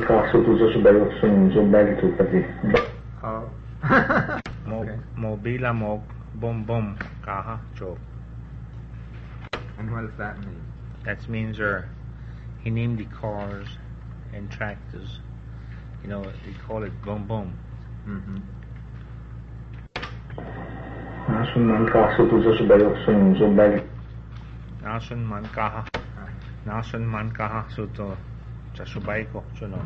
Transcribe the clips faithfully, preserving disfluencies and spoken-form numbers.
Oh. Okay. Mobila mog bom bom kaha chok. And what does that mean? That means uh, he named the cars and tractors. You know, they call it bom bom. Mm-hmm. Nasun man kaha. Nasun man kaha suto chasubay ko suno.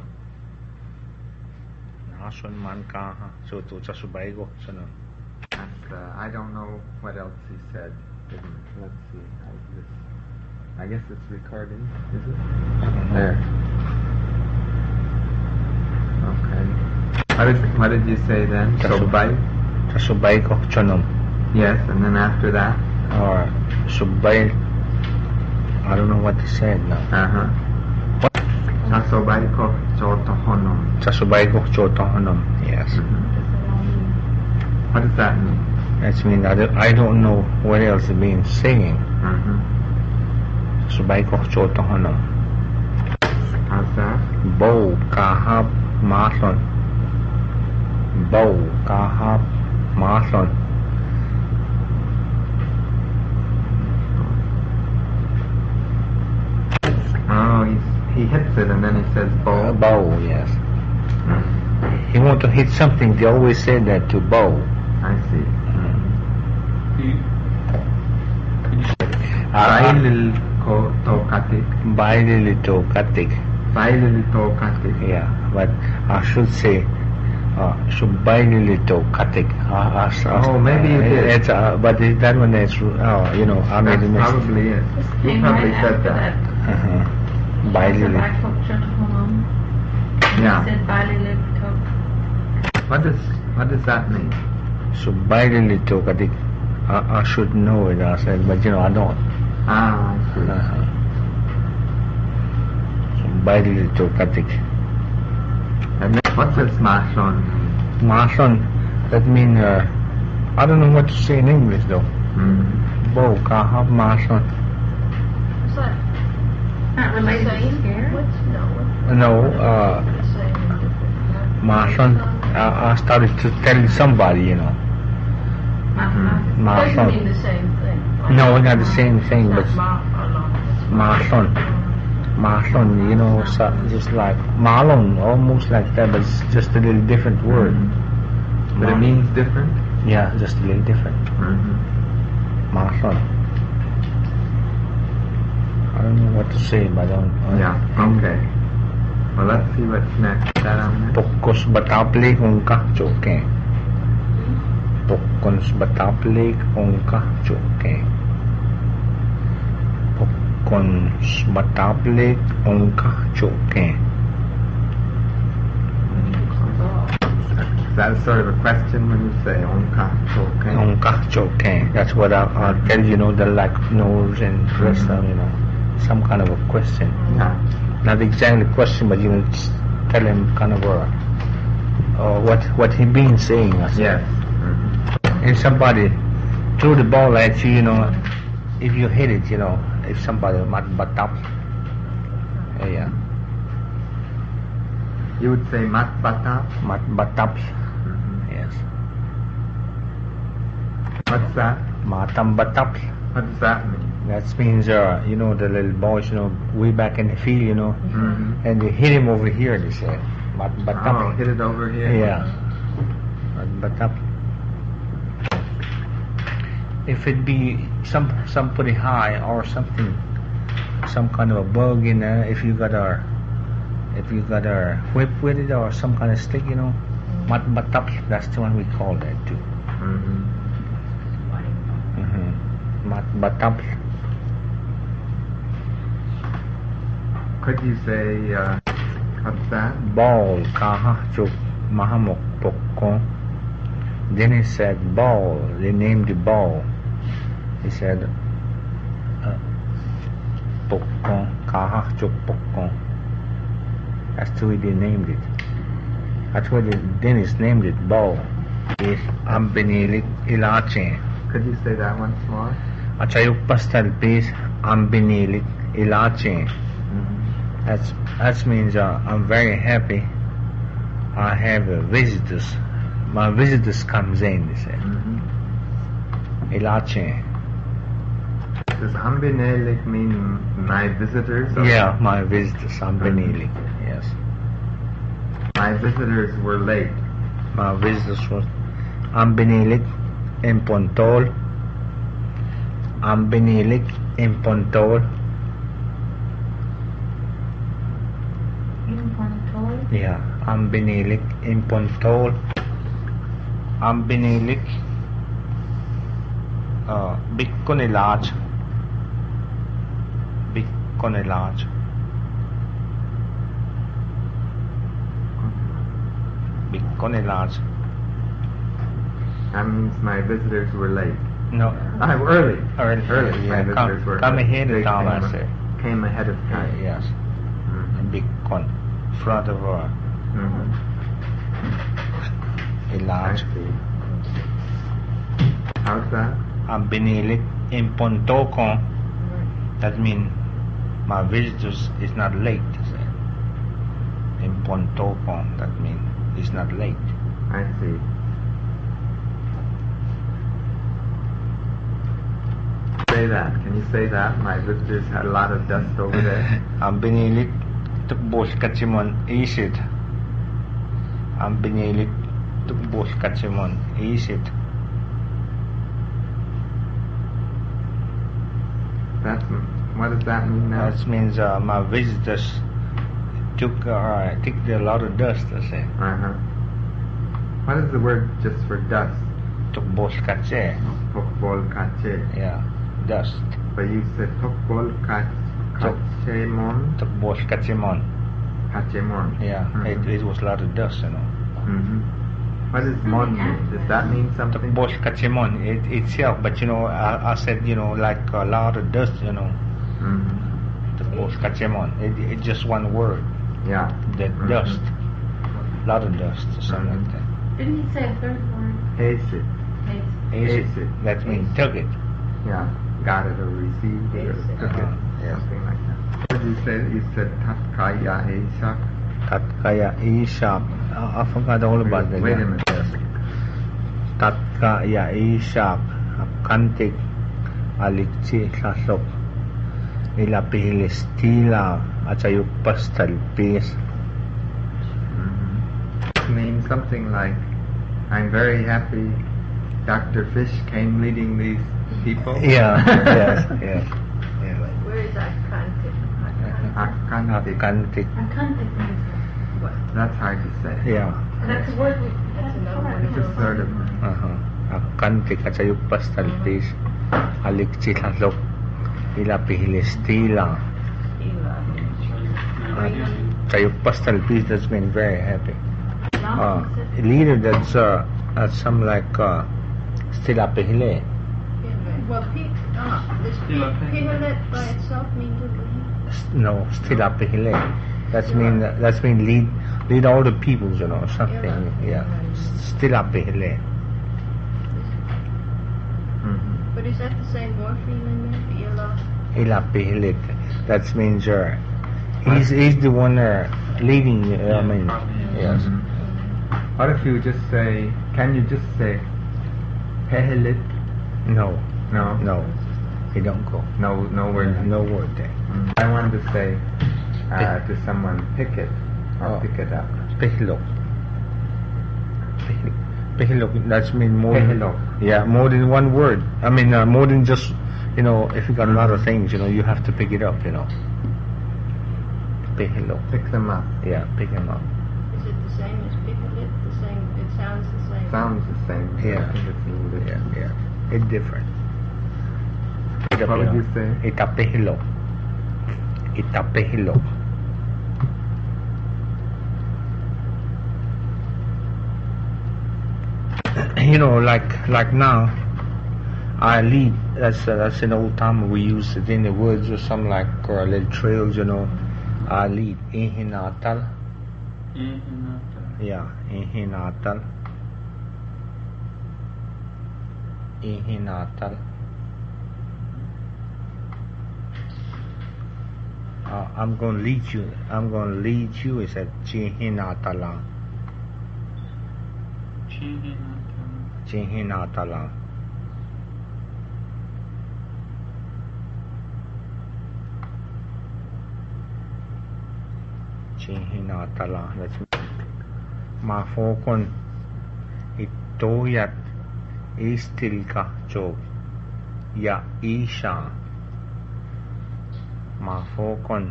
Nasun man kaha suto chasubay ko suno. And uh, I don't know what else he said. Let's see. How's this? I guess it's recording, is it? There. Okay. What did, what did you say then? Subay? Subay ko chonom. Yes, and then after that? Or subay. I don't know what he said now. Uh-huh. Chasubay ko chotohonom. Chasubay ko chotohonom. Yes. Mm-hmm. What does that mean? That means I don't, I don't know what else it means saying. Mm-hmm. Chasubay ko chotohonom. How's that? Bow kahap mason. Bow kahap mason. Oh, he's, he hits it and then he says bow. Uh, bow, yes. Mm. He want to hit something. They always say that to bow. I see. Bailil ko tokatik. Bailil to katik. Bailil to katik. Yeah, but I should say uh, Bailil to katik. Uh, uh, oh, maybe you did. It's, uh, but it, that one is, uh, you know, I made a mistake. Probably is. You probably said that. Uh-huh. Bailil. Yeah. What does what does that mean? So Bailil to katik. I, I should know it, I said, but you know, I don't. Ah, I see. Uh-huh. So Bailil to katik. And what does mason? Mason, that means, uh, I don't know what to say in English though. Mm. Bo kahap mason. What's that? Not related to here? No. No, uh, mason. I, I started to tell somebody, you know. Mm-hmm. Mason. Doesn't mean the same thing. No, not the same thing, but Mason. Mason, you know, so just like Malon, almost like that, but it's just a little different word. Mm-hmm. But it means different? Yeah, just a little different. Mm-hmm. Mason. I don't know what to say, but I don't. I yeah, okay. Well, let's see what's next. That on there? Pokos bataplik ungka choke. Pokons bataplik ungka choke. Pokons bataplik ungka choke. Is that sort of a question when you say onka choke? Ungka choke. That's what I, I tell you know, the like nose and rest of, you know, some kind of a question. Yeah. Not exactly a question, but you know, just tell him kind of a, uh, what what he been saying. I said. Yes. Mm-hmm. If somebody threw the ball at you, you know, if you hit it, you know, if somebody mat batap, yeah, you would say mat batap. mat batap, Mm-hmm. yes. What's that? Matam batap. What does that mean? That means, uh, you know, the little boys, you know, way back in the field, you know, mm-hmm. and they hit him over here. They say, mat batap. Oh, hit it over here. Yeah, mat batap. If it be some some pretty high or something, some kind of a bug in there, if you got a if you got a whip with it or some kind of stick, you know, mat batap, that's the one we call that too. Mm-hmm. Mm-hmm. Mat batap. Could you say uh, what's that? Ball kaha chuk mahamok pokko. Then he said ball. They named the ball. He said uh, pokko kaha chuk pokko. That's the way they named it. That's why the Dennis named it ball. Is ambinilik ilache. Could you say that once more? Achayuk pastal pis ambinilik ilache. Mm-hmm. That's, that means uh, I'm very happy. I have uh, visitors. My visitors comes in, they say. Mm-hmm. Ilache. Does Ambinelik mean my visitors? Or Yeah, my visitors, Ambinelik. Mhm. Yes. My visitors were late. My visitors was Ambinelik in Pontol. Ambinelik in Pontol. In Pontol? Yeah, Ambinelik in Pontol. Ambinelik. Uh, Bikkonilaj. Bikkonilaj. Bikkonilaj. That means my visitors were late. No. Ah, early. Early. Early. Yeah, My come, visitors were come early. ahead They of time, I came, say. came ahead of time. Yes. Mhm. Bikkon. Front of her. Mhm. I Ilaj. see. How's that? I'm binilik in Pontokon. That means my visitors is not late. Say. In Pontokon, that means it's not late. I see. Say that. Can you say that? My visitors had a lot of dust over there. I'm binilik tuk bosh kachimon isit. I'm binilik tuk bosh kachimon isit. That's what does that mean now? That means uh, my visitors took uh, took a lot of dust. I say. Uh huh. What is the word just for dust? Tuk bosh kache. Tokbol kache. Yeah, dust. But you said tokbol kachemon. Tuk bosh kachimon. Kachemon. Yeah, Mhm. it, it was a lot of dust, you know. Mm-hmm. What does mon mean? Does that mean Tuk something? bosh kachimon it, itself, but you know, I, I said, you know, like a lot of dust, you know. Mm-hmm. Tuk bosh kachimon. It, it's just one word. Yeah. That Mhm. dust. A lot of dust, or something Mhm. like that. Didn't he say a third word? Hasid. Haste. Is it? Hasid. That means took it. Yeah. Got it or received it or Hasid. took it. Uh-huh. Yeah. Something like that. What did you say? You said tatkaya hesak. Tatkaya ishak. I, I forgot all about that. Wait a yeah. minute. Yes. Tatkaya ishak. Kantik. Alikchi sasok. Ilapihilis tila. At sayuk pastalpis. Mm-hmm. Means something like, I'm very happy Doctor Fish came leading these people. Yeah. Yes. Yes. Yeah. Where is that content? Akantik. Kantik. A content means what? That's hard to say. Yeah. That's a word. we- That's another word. It's just sort of. Uh-huh. Kantik at sayuk pastalpis. Alikchi sasok. Ilapihilis tila. Sayuk pastalpis. That's been very happy. Uh, leader, that's uh, that's some like uh, stilapihile. Well, pe- ah, this pe- pihulet by itself means to lead. No, stilapihile. That's mean that's mean lead lead all the peoples, you know, something. Yeah, stilapihile. Mm-hmm. But is that the same morpheme in there? Ila. Ilapihilit. That means uh, he's he's the one uh, leading. Uh, I mean, yes. Mhm. What if you just say, can you just say, Pehelit? No, No. no, he don't go. No, no word. No word there. Mm. I wanted to say uh, to someone, pick it, or Oh. pick it up. Pihilok. Pihilok. That's mean more. Than, Pihilok. yeah, more than one word. I mean, uh, more than just, you know, if you got a lot of things, you know, you have to pick it up, you know. Pihilok. Pick them up. Yeah, pick them up. Is it the same as pihulet? The same. It sounds the same. Sounds the same. Yeah. I think it's a little bit. Yeah, yeah. It's different. What would you say? Itapihilok. Itapihilok. You know, like like now, I lead. That's uh, that's an old time we use it in the woods or something like or little trails. You know, I lead ihinatal. Yeah, ihinatal. Ihinatal. uh, I'm going to lead you. I'm going to lead you. He said, Chihinatala. Chihinatala. Chihinatala. That's Mafokon. Itoyat. Istilka Job. Ya Isha. Mafokon.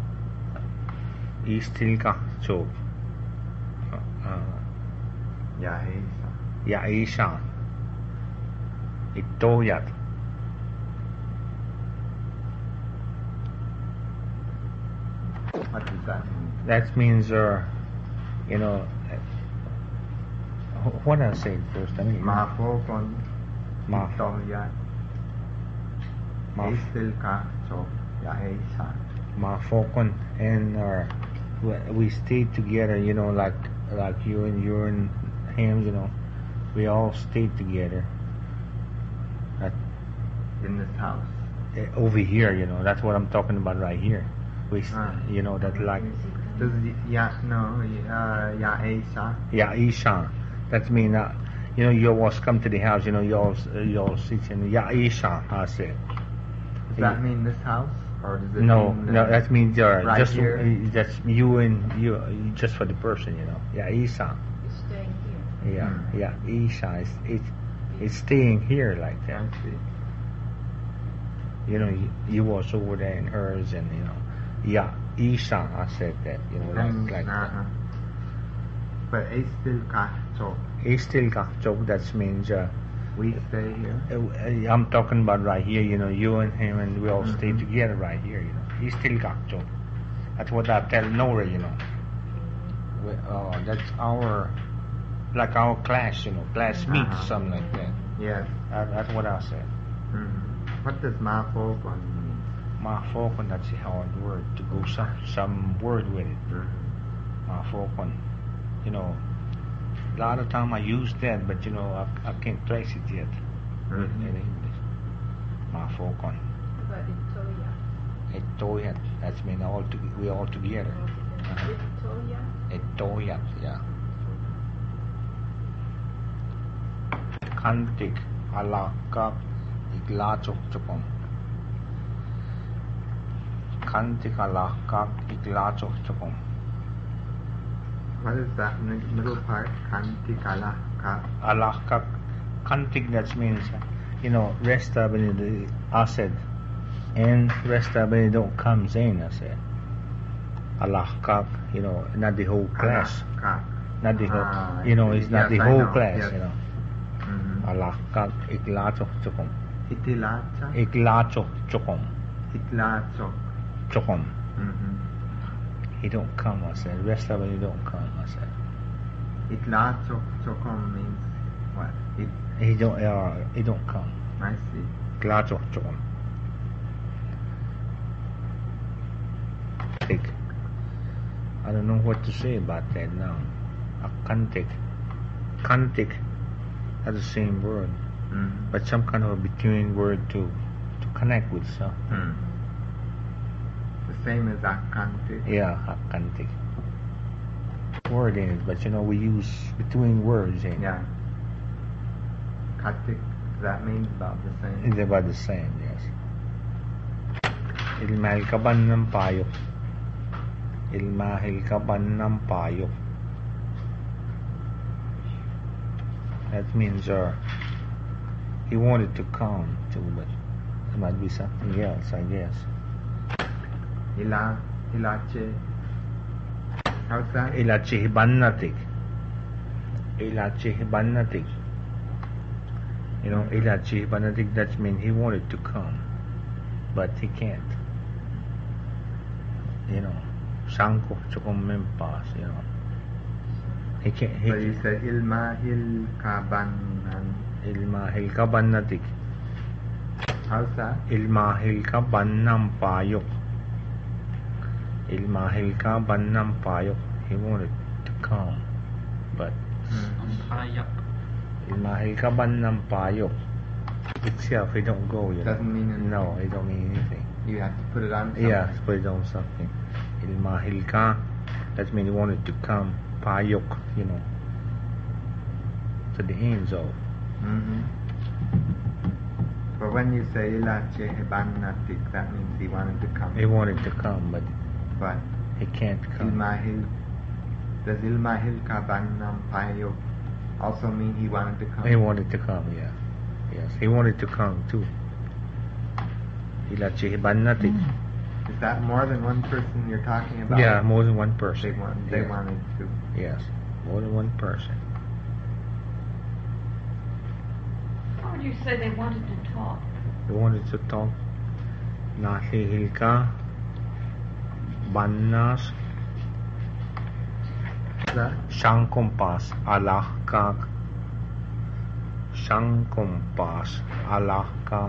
Istilka Job. Yaisa. Ya Isha. Itoyat. What does that mean? That means, uh, you know, uh, what I say first? I mean, Mafokon. Ma- Itoyat. Ma- Istilka Job. Yaisa. Mafokon, and uh, we- we stayed together. You know, like like you and you and him. You know, we all stayed together. At, In this house. uh, over here, you know, that's what I'm talking about right here. We, s- Ah. you know, that like Does y- ya no uh, Yaisa? yeah, Isha. That mean uh, you know, you always come to the house. You know, you all uh, you all sit in yeah, Isha. I said. Does that mean this house, or does it No, mean no, uh, that means uh, right just here? uh, that's you and you, uh, just for the person, you know. Yeah, Isha. You're staying here. Yeah, Hmm. yeah, Isha. It's it's it's staying here like that. I see. You know, you, you was over there in hers, and you know, yeah, Isha. I said that, you know, like And, like uh-huh. that. But Istilka Job. It's still got job. That means uh, We stay here. uh, I'm talking about right here. You know, you and him, and we all stay Mhm. together right here. You know, he's still got job. That's what I tell Nora. You know, we, uh, that's our like our class. You know, class meet, Uh-huh. something like that. Yes. That, that's what I said. Mhm. What does Mafokon mean? My focus, that's a hard word to go some some word with it. Mhm. My focus, you know, a lot of time I use that, but you know, I, I can't trace it yet with Mhm. in English. My focus. But Victoria. Etoyat, that's mean all to, we all together. Uh-huh. Victoria. Etoyat, yeah. Kantik alakak iglachok chokong. Kantik alakak iglachok chokong. What is that mid- middle part? Kantikala ka. Alakak, kantik, that means, you know, rest of it, the- I said, and rest of it don't comes in, I said. Alakak, you know, not the whole class. Ka. Not the whole, Ah, I you know, see. it's not Yes, the I whole know, class, yes. you know. Mhm. Alakak iglachok chokong. Itilacha. Iglachok chokong. Itlachok. Chokom. Mhm. He don't come, I said. Rest of it, he don't come, I said. Itlachok chokom means what? It. He don't, uh, he don't come. I see. Iglachok chokom. Kantik. I don't know what to say about that now. A kantik. Kantik. That's the same word, Mhm. but some kind of a between word to to connect with something. Hmm. The same as akantik. Yeah, a kantik. Word in it, but you know we use between words in it. Yeah. Katik. That means about the same. It's about the same, yes. Ilmahil ka ba ng payok? Ilmahil ka ba ng payok? That means uh, he wanted to come too, but it might be something else, I guess. Ila. Ilache. How's that? Ilache hibanatik. Ilache hibanatik. You know, ilache hibanatik, that means he wanted to come, but he can't. You know, sangko chokom mempas, you know. He can't, he But you said ilmahil kabanan. ilmahil ka ba natik? How's that? Ilmahil ka ba ng payok? Ilmahil ka ba ng payok? He wanted to come, but Mhm. ilmahil ka ba ng payok? Itself, he don't go, you know. Doesn't mean anything. No, it don't mean anything. You have to put it on something. Yeah, put it on something. Ilmahilka, that means he wanted to come. Payok, you know, to the ends of. Mm-hmm. But when you say ilache hebanatik, that means he wanted to come. He wanted to come, but But he can't come. ilmahil, does ilmahil ka bannam payok also mean he wanted to come? He wanted to come, yeah. Yes, he wanted to come too. Ilache hebanatik. Is that more than one person you're talking about? Yeah, more than one They, person. want, they Yes. wanted to. Yes, more than one person. How would you say they wanted to talk? He wanted to talk. Nahihilka, Bannas, Shankumpas, Allah Kak, Shankumpas, Allah Kak,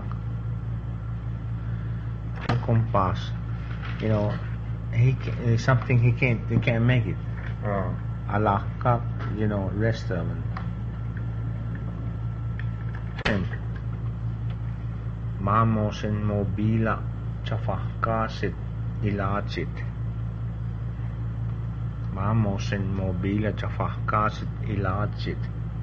Shankumpas. You know, he ca- it's something he can't, he can't make it. Oh. Allah Kak, you know, rest of it. Mamosin mobila chafahkasit ilachit. Mamosin mobila chafahkasit ilachit.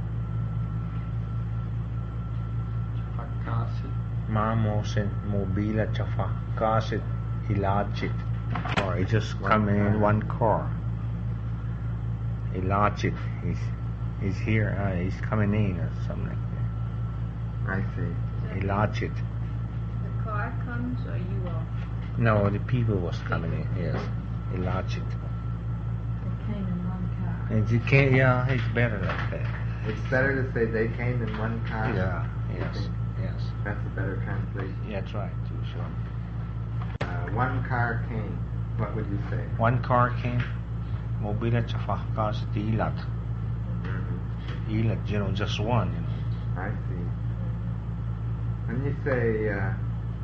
Mamosin mobila chafahkasit ilachit. Or he just One coming in car. one car. Ilachit. He's he's here. Uh, he's coming in or something like I see. that. Ilachit. The car comes or you all? No, the people was coming in, yes. Ilachit. They came in one car. And you can't, yeah, it's better like that. It's better to say they came in one car. Yeah, yes, yes. That's a better translation. Yeah, that's right, too, sure. Uh, one car came. What would you say? One car came, mobila chafahkas ilat. Mm-hmm. Ilat, you know, just one, you know. I see. When you say uh,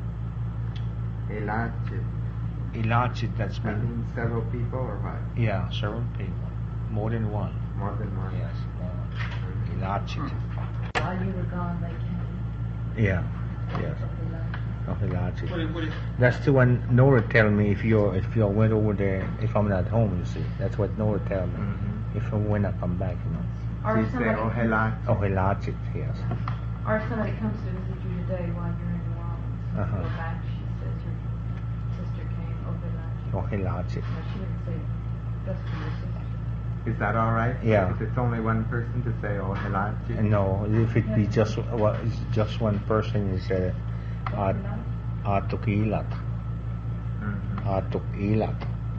elachit, Ilachit, that's that mean, means several people or what? yeah, several people. More than one. More than one? Yes, more. Mhm. Ilachit. While you were gone, they came. Yeah, yes. They left. Of Ilachit. What if, what if, That's the one Nora tell me if you if you went over there, if I'm not home, you see. That's what Nora tell me. Mhm. If I when I come back, you know. Or So if you say somebody, ohelat. Oh, Ilachit, yes. or if somebody comes to visit you today while you're in New Orleans, Uh-huh. go back, she says your sister came over that. Oh, Ilachit. No, she didn't say just for your sister. Is that all right? Yeah. If it's only one person to say ohelachit? And no, if it be just well, it's just one person, is uh, at atuk ilat, Mhm. atuk ilat.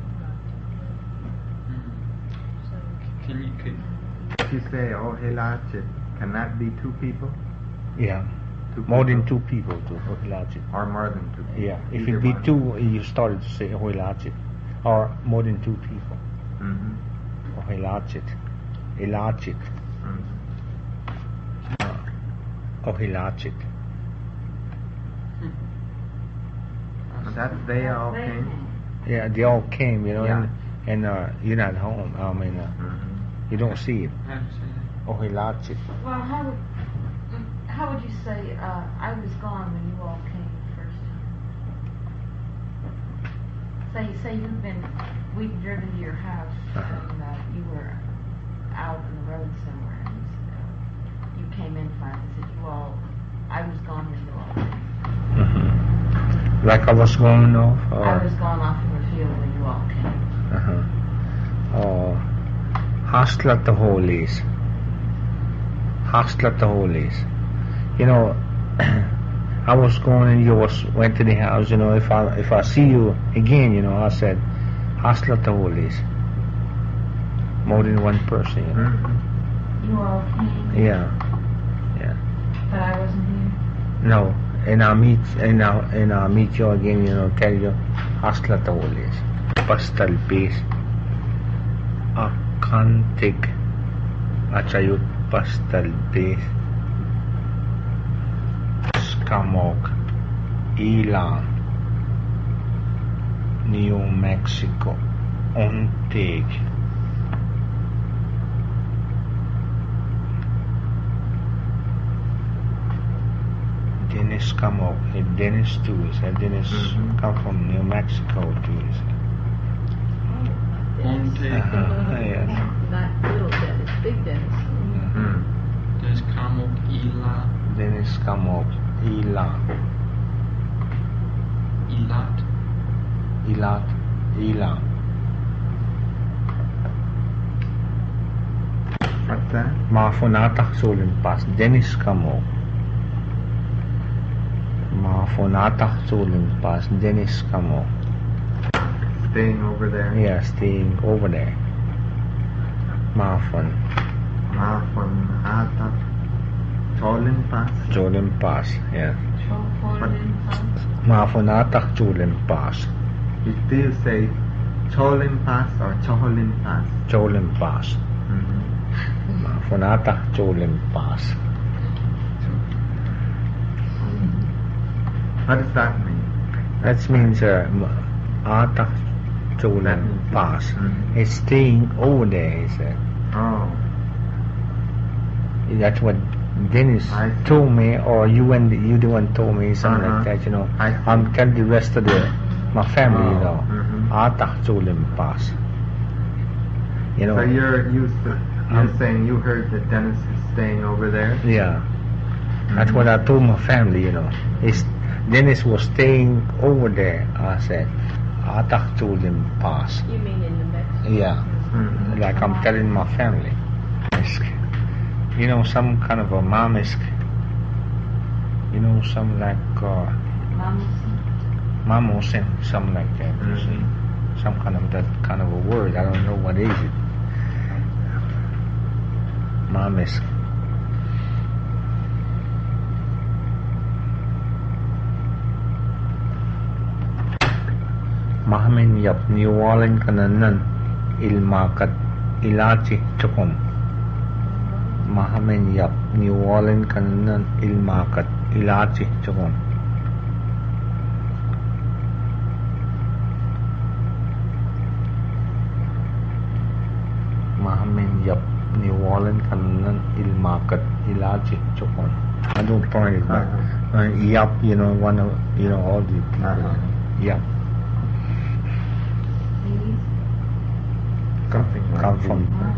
can you, could, If you say ohelachit, can that be two people? Yeah, Two more than people? two people to oh, Ilachit. Or more than two people? Yeah, if Either it be one. two, you started to say oh, Ilachit, or more than two people. Mhm. Oh, Ilachit, Ilachit, Mhm. oh, Ilachit. But That's they all They came? Yeah, they all came, you know, Yeah. and, and uh, you're not home. I mean, uh, Mhm. you don't see it. how do you say that? Oh, Ilachit. Well, how would how would you say uh, I was gone when you all came the first time? Say say you've been we'd driven to your house Uh-huh. and uh, you were out on the road somewhere and uh, you came in finally and said you all I was gone when you all came. Mm-hmm. Like I was going off? Or? I was gone off in the field when you all came. Uh-huh. Oh, Hastlat the Holies. Hastlat the Holies. You know, I was going and you was went to the house. You know, if I if I see you again, you know, I said, Hastlat the Holies. More than one person. You know. Mhm. You all came, Yeah, yeah. but I wasn't here. No, and I'll meet and I'll and I'll meet you again. You know, tell you, Hastlat the Holies. Pastal base. Akantig achayut pastal base. Skamok, Ilan, New Mexico, Ontig. Dennis come up. Hey, Dennis too. He said Dennis Mhm. come from New Mexico too. He said. Monte. Uh-huh. Yeah. Not little Dennis, big Dennis. Mm. There's Kamok Ila. Dennis come up. Ela. Ilat. Elat. Ela. What's that? Mafonatak Sulin Pass. Dennis come up. Mafonatak Sulin Pass. Dennis come up. Staying over there. Yeah, staying over there. Mafon. Mafon Ata Cholin Pass. Jolin Pass. Yeah. What? Mafonatak Jolin Pass. You still say Cholin Pass or Choholin Pass? Jolin Pass. Mm-hmm. Mafonatak Jolin Pass. What does that mean? That means uh, Atak Jolin That means- Pass. Mhm. It's staying over there, he said. Oh, That's what Dennis I see. told me, or you and you the one told me something Uh-huh. like that, you know. I see. I'm telling the rest of the my family, you Oh, know. mhm. Atak Jolin Pass. You know. so you're used to, you're Um, saying you heard that Dennis is staying over there? Yeah. That's what I told my family, you know. It's, Dennis was staying over there. I said, Atak Jolin Pass. You mean in New Mexico? Yeah. Mhm. Like I'm telling my family. You know, some kind of a mamisk. You know, some like uh, mamosin, something like that. You see, some kind of that kind of a word. I don't know what is it. Mamisk. Mahamin yap niwalin kananan ilmakat ilachi chukum. Mahamin yap niwalin kananan ilmakat ilachi chukum. Mahamin yap niwalin kananan ilmakat ilachi chukum. I don't point it, but uh, yap, you know, one of, you know, all the people. Uh-huh. Yap. Something like Come from- that.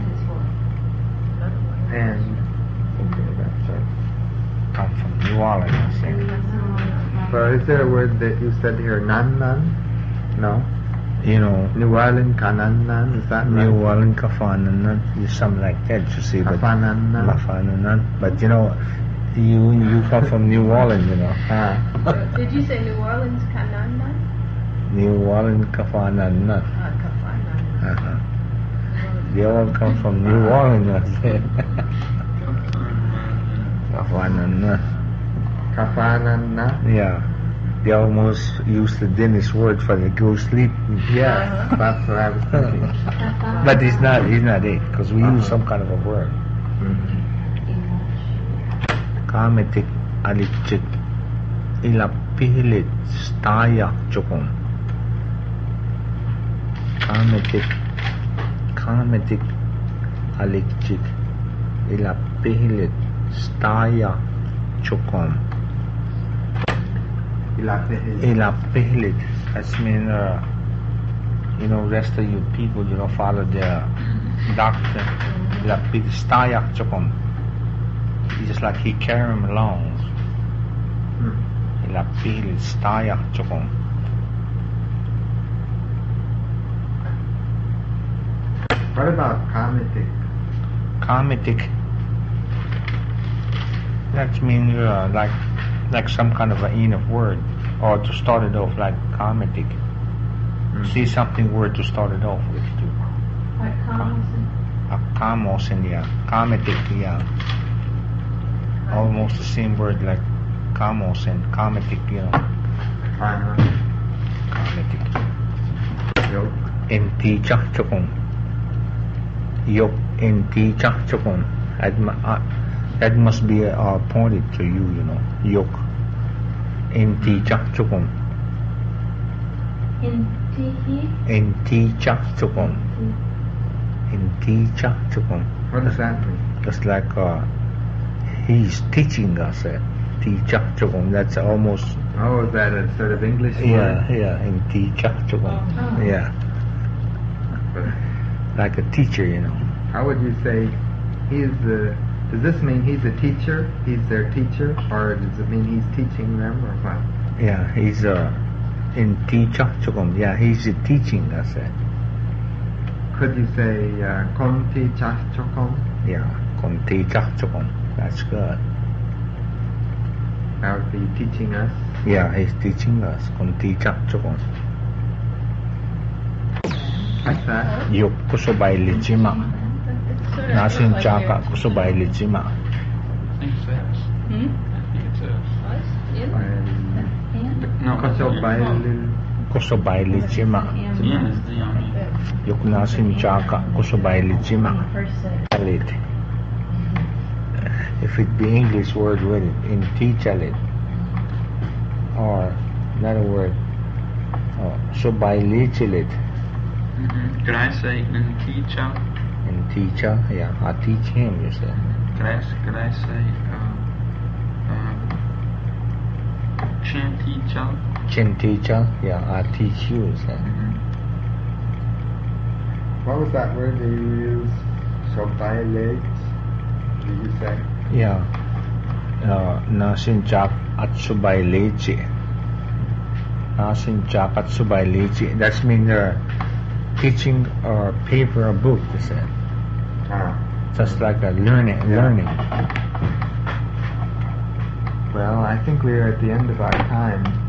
And okay, that's right. Come from New Orleans, I think. So is there a word that you said here, nan nan? No. You know, New Orleans kananan, is that New right? Orleans Kafananan, you something like that, you see, but Kafananan. Kafananan. But you know, you you come from New Orleans, you know. Ah. Did you say New Orleans, Kanana? New Orleans Kafananan. Ah, Kafana. Uh-huh. They all come from New Orleans, I said. Kafananan. Kafanana. Yeah. They almost use the Dennis word for the go sleep. Yeah, that's what I was thinking. But it's not, it's not it, because we use some kind of a word. Mhm. Kametik alikchik ilapihilit staya chukum. Kametik Kametik alikchik ilapihilit staya chukum. Ilapehil. Ilapihilit. That's mean, uh, you know, rest of you people, you know, follow the doctor. Ilapihilit staya chukum. It's just like he carry him along. Hmm. Ilapihilit staya chukum. What about Kamitik? Kamitik. That means uh, like like some kind of an end of word, or to start it off like Kamitik. Mm. See something word to start it off with too. Like Carlson? A kamos in yeah. Kamitik, yeah. Almost the same word like kamos and Kamitik, you know. Uh-huh. Kamitik. Yoke. Inti chak chukum. Yok inti chak chukum. That, mu- uh, that must be uh, pointed to you, you know. Yok inti chak chukum. In Tiki? Inti chak chukum. Inti chak chukum. What does that mean? Just like uh, he's teaching us, uh, Tichak Chugong. That's almost, Oh, is that a sort of English yeah, word? yeah, in Tichak Chugong. Oh. Yeah, like a teacher, you know. How would you say he's the? Does this mean he's a teacher? He's their teacher, or does it mean he's teaching them, or what? Yeah, he's uh, in Tichak Chugong. Yeah, he's teaching us it. Could you say uh, Kon Ti Chah Chokong? Yeah, Kon Tichak Chugong. That's good. That would be teaching us. Yeah, he's teaching us. Kon Tichak Chugong. What's that? Yuk kusubay lijima. It's sort of Nasin like chaka yours. kusubay lijima. I think it's us. Hmm? I think it's us. Us? In? Well, No, Koso it's Bailil. Kusubay lijima. Ian is the army. Yuk nasin chaka kusubay lijima. Chalit. If it be English word with it, in Tichalit. Or another word, oh, subay lichilit. Mm-hmm. Could I say in teacher? In Ticha, yeah, I teach him, you say. Could I, could I say uh, uh, chin teacher? Chin teacher, yeah, I teach you, you say. Mm-hmm. What was that word that you used? So violate? Did you say? Yeah. Uh, nasinchak at subay leche. Nasinchak at subay leche. That's mean they're teaching or paper a book, you say. Ah. Just like a learning, learning. Well, I think we're at the end of our time.